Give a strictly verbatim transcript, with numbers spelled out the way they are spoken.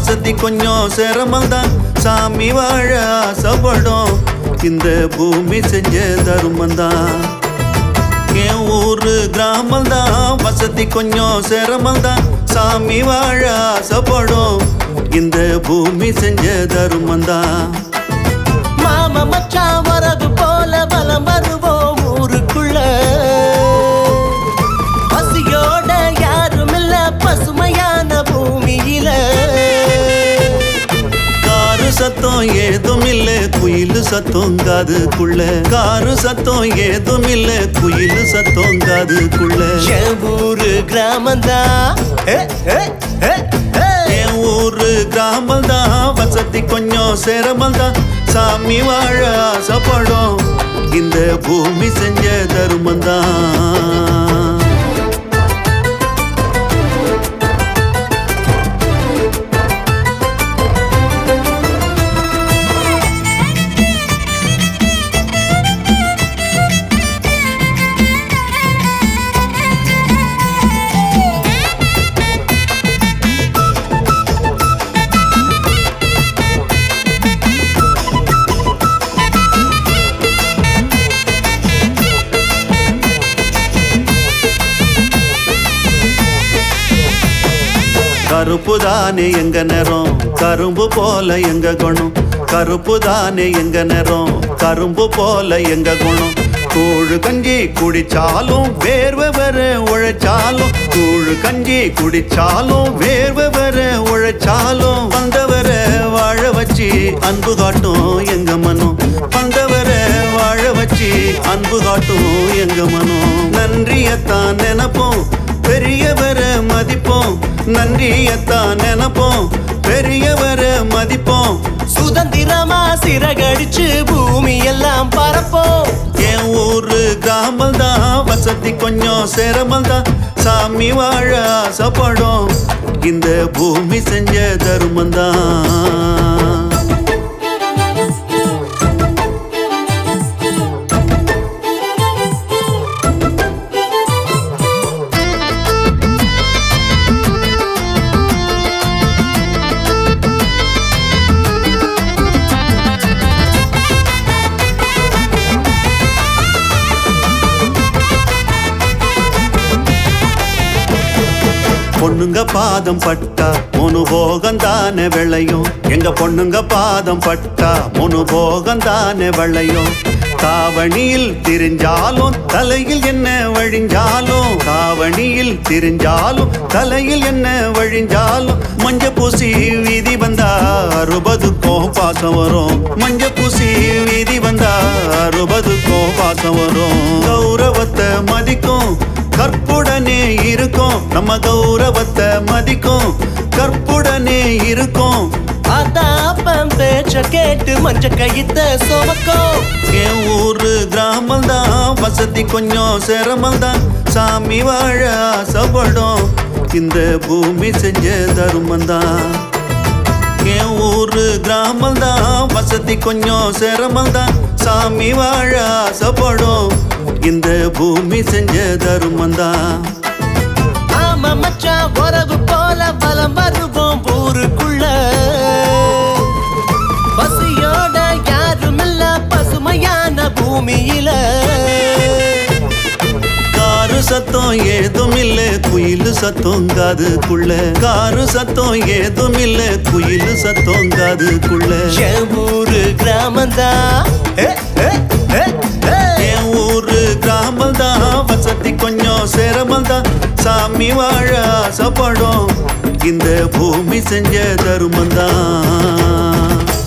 வசதி கொஞ்சம் சிரமந்தான் சாமி வாழ ஆசைப்படும் இந்த பூமி செஞ்ச தருமந்தான் என் ஊரு கிராமந்தான் வசதி கொஞ்சம் சிரமந்தான் சாமி வாழ ஆசைப்படும் இந்த பூமி செஞ்ச தருமந்தான் மாமா மச்சான் வரது போல பலம் வருவோம் ஊருக்குள்ள பசியோட யாரும் இல்ல பசுமையான பூமியில காரு சத்தம் ஏதும் இல்ல குயில் சத்தம் காதுக்குள்ள காரு சத்தம் ஏதும் இல்ல குயில் சத்தம் காதுக்குள்ள என் ஊரு கிராமந்தான் என் ஊரு கிராமந்தான் வசதி கொஞ்சம் சிரமந்தான் சாமி வாழ ஆசைப்படும் இந்த பூமி செஞ்ச தருமந்தான் கருப்பு தானே எங்க நேரம் கரும்பு போல எங்க குணம் கருப்பு தானே எங்க நேரம் கரும்பு போல எங்க குணம் கூழு கஞ்சி குடிச்சாலும் வேர்வை வர உழைச்சாலும் கூழு கஞ்சி குடிச்சாலும் வேர்வை வர உழைச்சாலும் வந்தவரை வாழ வச்சு அன்பு காட்டும் எங்க மனம் வந்தவரை வாழ வச்சு அன்பு காட்டும் எங்க மனம் நன்றியத்தான் நினைப்போம் பெரியவரை மதிப்போம் நன்றியத்தான் நினைப்போம் பெரியவரை மதிப்போம் சுதந்திரமா சிறகடிச்சு பூமி எல்லாம் பரப்போம் என் ஊரு கிராமந்தான் வசதி கொஞ்சம் சிரமந்தான் சாமி வாழ ஆசைப்படும் இந்த பூமி செஞ்ச தருமந்தான் பொண்ணுங்க பாதம் பட்டா முனுபோகம் தானே விளையும் எங்க பொண்ணுங்க பாதம் பட்டா முனுபோகம் தானே விளையும் காவணியில் திரிஞ்சாலும் தலையில் என்ன வழிஞ்சாலும் காவணியில் திரிஞ்சாலும் தலையில் என்ன வழிஞ்சாலும் மஞ்ச பூசி வீதி வந்தா அறுபதுக்கும் பாசம் வரும் மஞ்ச பூசி வீதி வந்தா அறுபதுக்கும் பாசம் வரும் கௌரவத்தை மதிக்கும் கற்புடனே இருக்கும் நம்ம கௌரவத்தை மதிக்கும் கற்புடனே இருக்கும் அதான் பேச்ச கேட்டு மஞ்ச கைத்த சோமக்கும் என் ஊரு கிராமந்தான் வசதி கொஞ்சம் சிரமந்தான் சாமி வாழ ஆசைப்படும் இந்த பூமி செஞ்ச தருமந்தான் என் ஊரு கிராமந்தான் வசதி கொஞ்சம் சிரமந்தான் சாமி வாழ ஆசைப்படும் இந்த பூமி செஞ்ச தருமந்தான் ஆமா மச்சான் உறவு போல பலம் வருவோம் ஊருக்குள்ள பசியோட யாரும் இல்ல பசுமையான பூமியில காரு சத்தம் ஏதும் இல்ல குயில் சத்தம் காதுக்குள்ள காரு சத்தம் ஏதும் இல்ல குயில் சத்தம் காதுக்குள்ள என் ஊரு கிராமந்தான் என் ஊரு கிராமந்தான் வசதி கொஞ்சம் சிரமந்தான் சாமி வாழ ஆசைப்படும் இந்த பூமி செஞ்ச தருமந்தான்